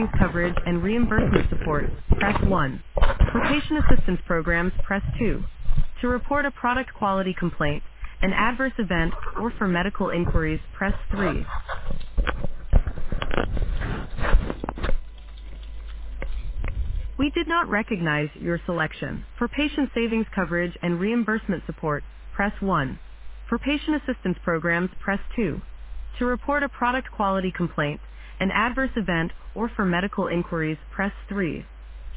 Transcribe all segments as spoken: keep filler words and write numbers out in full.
savings coverage and reimbursement support, press one. For patient assistance programs, press two. To report a product quality complaint, an adverse event, or for medical inquiries, press three. We did not recognize your selection. For patient savings coverage and reimbursement support, press one. For patient assistance programs, press two. To report a product quality complaint, an adverse event, or for medical inquiries, press three.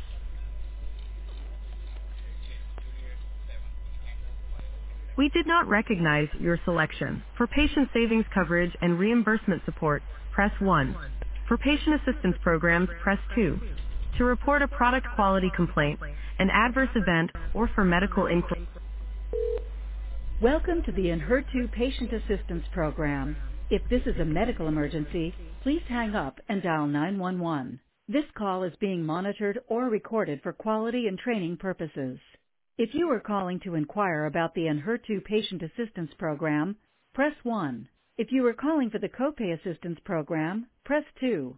We did not recognize your selection. For patient savings coverage and reimbursement support, press one. For patient assistance programs, press two. To report a product quality complaint, an adverse event, or for medical inquiry. Welcome to the Enhertu Patient Assistance Program. If this is a medical emergency, please hang up and dial nine one one. This call is being monitored or recorded for quality and training purposes. If you are calling to inquire about the Enhertu Patient Assistance Program, press one. If you are calling for the Copay Assistance Program, press two.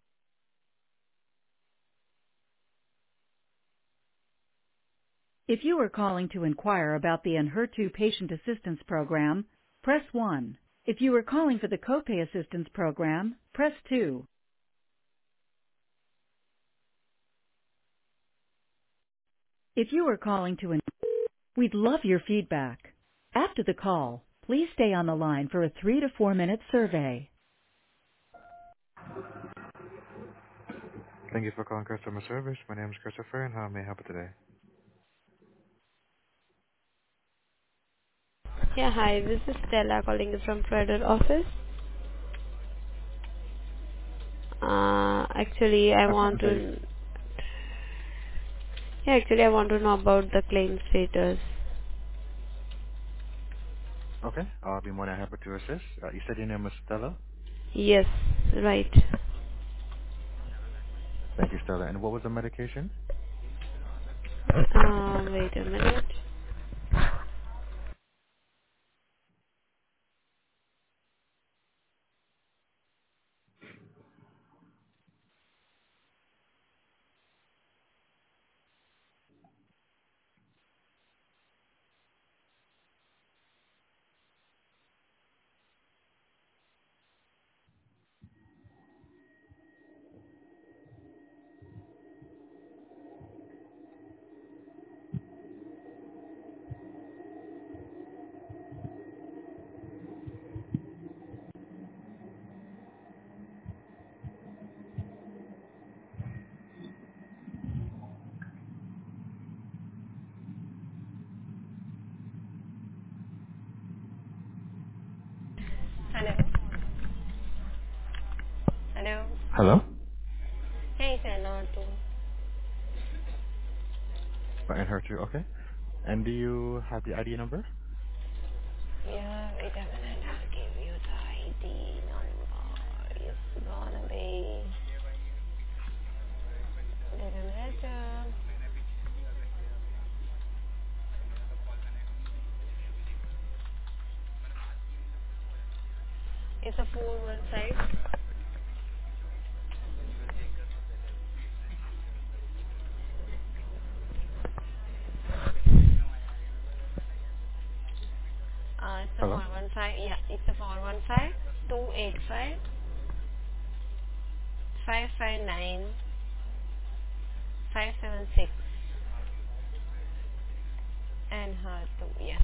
If you are calling to inquire about the Enhertu Patient Assistance Program, press one. If you are calling for the Copay Assistance Program, press two. If you are calling to in- We'd love your feedback. After the call, please stay on the line for a three to four minute survey. Thank you for calling customer service. My name is Christopher, and how may I help you today? Yeah, hi, this is Stella calling you from Federal office. Uh, actually, I Okay, want I'm sorry. to, yeah, actually, I want to know about the claim status. Okay, I'll be more than happy to assist. Uh, you said your name was Stella? Yes, right. Thank you, Stella. And what was the medication? Uh, wait a minute. Hello. Hello. Hello? Hey, Stella. too. Uh, And her too, okay. And do you have the I D number? Yeah, wait a minute. I'll give you the I D number. It's gonna be. Wait a minute. Uh, it's a four one five. Uh, it's a Hello? four one five. Yeah, it's a four one five two eight five five five nine five seven six. And her too, yeah.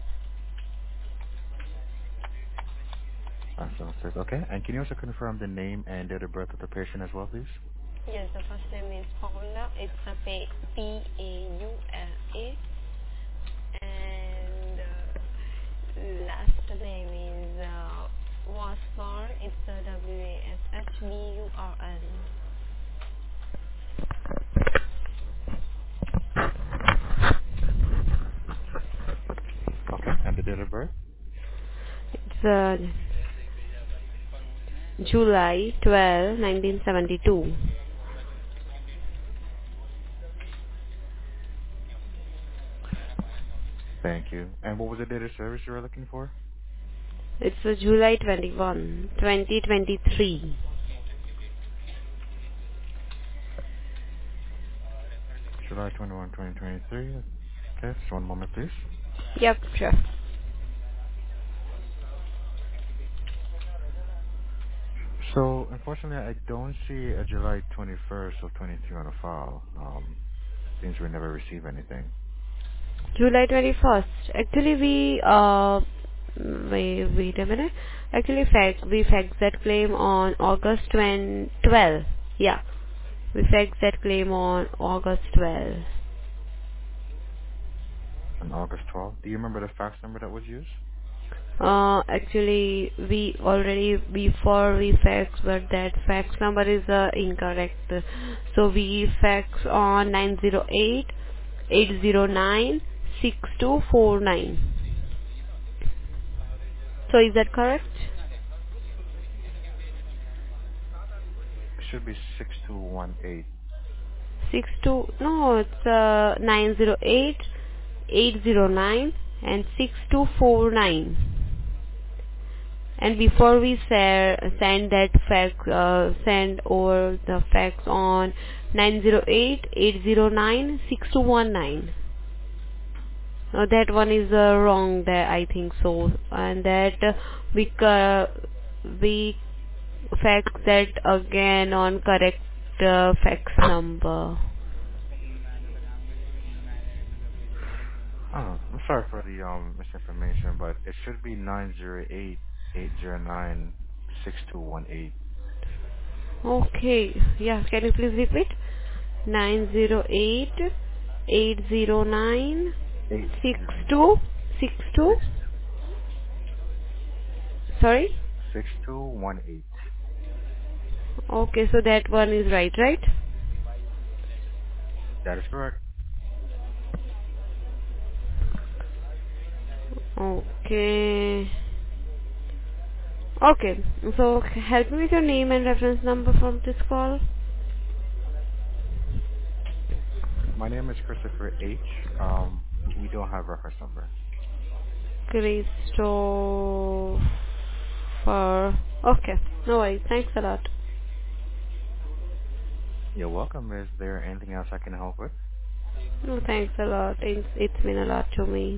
Uh, so it says, okay. And can you also confirm the name and date of birth of the patient as well, please? Yes, the first name is Paula. It's a P A U L A. And uh, last name is uh, Wasbar. It's a W A S H B U R N. Okay. And the date of birth? It's uh, July twelfth, nineteen seventy-two. Thank you. And what was the date of service you were looking for? It's uh, July twenty-first, twenty twenty-three. July twenty-first, twenty twenty-three. Okay, just one moment, please. Yep, sure. So, unfortunately, I don't see a July twenty-first of twenty-three on the file. Um, seems we never received anything. July twenty-first. Actually, we, uh, wait, wait a minute. Actually, fact, we faxed that claim on August twelfth. Yeah, we faxed that claim on August twelfth. On August twelfth. Do you remember the fax number that was used? Uh, actually, we already, before we fax, but that fax number is uh, incorrect. So we fax on nine zero eight, eight zero nine, six two four nine. So is that correct? It should be six two one eight. six two, no, it's uh, nine zero eight, eight zero nine and six two four nine. And before we sa- send that fax, uh, send over the fax on nine zero eight, eight zero nine, six two one nine. Uh, that one is uh, wrong there, I think so. And that uh, we, uh, we fax that again on correct uh, fax number. Oh, I'm sorry for the um misinformation, but it should be nine zero eight, eight zero nine, six two one eight. Okay, yeah, can you please repeat? nine zero eight, eight zero nine, Eight six two six two. six Sorry? six two one eight. Okay, so that one is right, right? That is correct. Okay. Okay, so help me with your name and reference number from this call. My name is Christopher H. Um, we don't have reference number. Christopher. Okay, no worries. Thanks a lot. You're welcome. Is there anything else I can help with? No, thanks a lot. It's, it's mean a lot to me.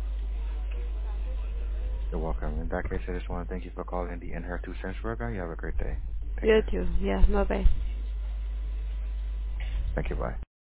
You're welcome. In that case, I just want to thank you for calling the In Her Two Cents program. You have a great day. Take You care. too. Yeah, bye bye. Thank you. Bye.